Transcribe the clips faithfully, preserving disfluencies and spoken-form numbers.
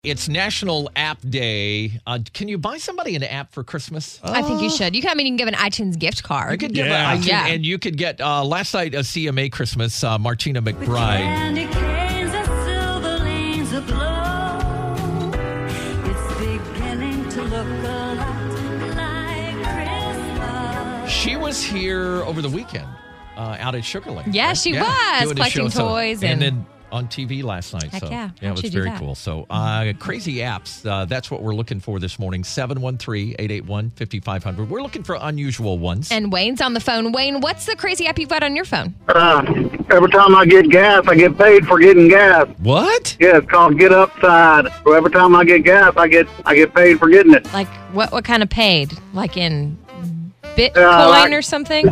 It's National App Day. Uh, can you buy somebody an app for Christmas? I think you should. You can, I mean, you can give an iTunes gift card. I could give Yeah. an iTunes, Yeah. and you could get uh, last night a C M A Christmas. Uh, Martina McBride. Candy canes and silver lanes aglow. It's beginning to look a lot like Christmas. She was here over the weekend uh, out at Sugar Land. Yeah, right? she was, doing a collecting show, so- toys and and- then on T V last night. Heck so yeah. it How'd was she do very that? cool. So uh, crazy apps. Uh, that's what we're looking for this morning. seven one three, eight eight one, five five zero zero. We're looking for unusual ones. And Wayne's on the phone. Wayne, what's the crazy app you've got on your phone? Uh, every time I get gas, I get paid for getting gas. What? Yeah, it's called Get Upside. So every time I get gas, I get I get paid for getting it. Like, what what kind of paid? Like in Bitcoin Uh, like- or something?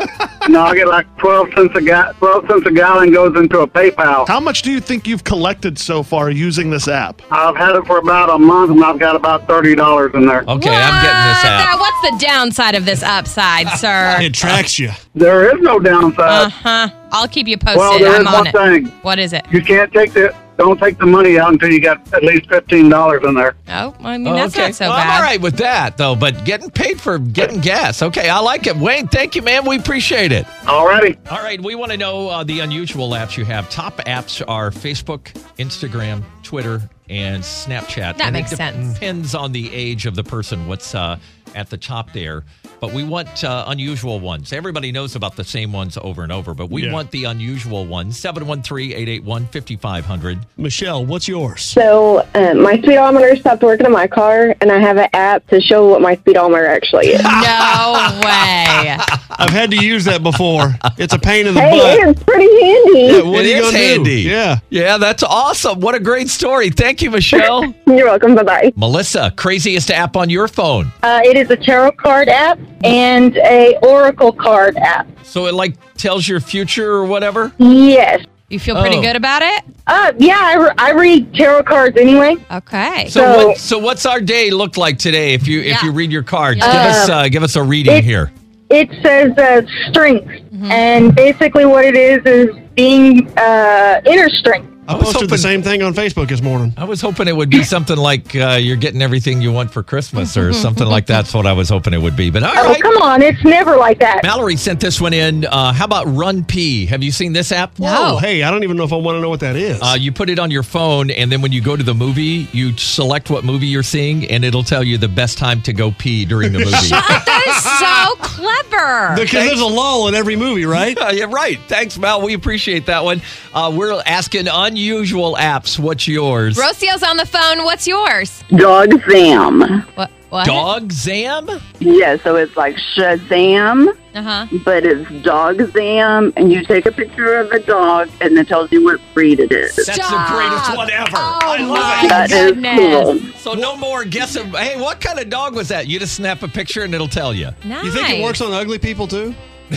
No, I get like twelve cents a ga- twelve cents a gallon goes into a PayPal. How much do you think you've collected so far using this app? I've had it for about a month, and I've got about thirty dollars in there. Okay, I'm getting this What? app. Now, what's the downside of this upside, sir? It tracks you. There is no downside. Uh-huh. I'll keep you posted. Well, there I'm is on one it. thing. What is it? You can't take the don't take the money out until you got at least fifteen dollars in there. Oh, I mean, that's okay. not so well, bad. I'm all right with that, though, but getting paid for getting gas. Okay, I like it. Wayne, thank you, man. We appreciate it. Alrighty. All right, we want to know uh, the unusual apps you have. Top apps are Facebook, Instagram, Twitter, and Snapchat. That and makes it sense. Depends on the age of the person, what's uh, at the top there. But we want uh, unusual ones. Everybody knows about the same ones over and over, but we Yeah. want the unusual ones. seven one three, eight eight one, five five zero zero. Michelle, what's yours? So uh, my speedometer stopped working in my car, and I have an app to show what my speedometer actually is. No way. I've had to use that before. It's a pain in the Hey, butt. it's pretty handy. Yeah, what It are you is gonna handy. do? Yeah. Yeah, that's awesome. What a great story. Thank you, Michelle. You're welcome. Bye-bye. Melissa, craziest app on your phone. Uh, it is a tarot card app and a oracle card app. So it like tells your future or whatever? Yes. You feel pretty Oh. good about it? Uh, yeah, I, re- I read tarot cards anyway. Okay. So, So- what, so what's our day look like today if you if Yeah. you read your cards? Yeah. Give us uh, give us a reading it- here. It says uh, strength, and basically what it is is being uh, inner strength. I I was posted hoping- the same thing on Facebook this morning. I was hoping it would be something like uh, you're getting everything you want for Christmas or something like that's what I was hoping it would be. But all Oh, right. come on, it's never like that. Mallory sent this one in. Uh, how about Run P? Have you seen this app? No. Oh, hey, I don't even know if I want to know what that is. Uh, you put it on your phone, and then when you go to the movie, you select what movie you're seeing, and it'll tell you the best time to go pee during the movie. That is so clever. because there's a lull in every movie, right? Uh, yeah, right. Thanks, Mal. We appreciate that one. Uh, we're asking unusual apps. What's yours? Rocio's on the phone. What's yours? Dog Zam. What? What? Dog Zam? Yeah, so it's like Shazam, Uh-huh. but it's Dog Zam, and you take a picture of a dog, and it tells you what breed it is. That's Stop. the greatest one ever. Oh, I love my it. That is goodness. cool. So no more guessing. Hey, what kind of dog was that? You just snap a picture and it'll tell you. Nice. You think it works on ugly people too?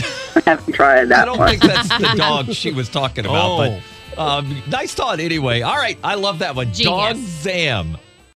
I haven't tried that I don't one. think that's the dog she was talking about, Oh. but um, nice thought anyway. All right, I love that one. Genius. Dog Zam.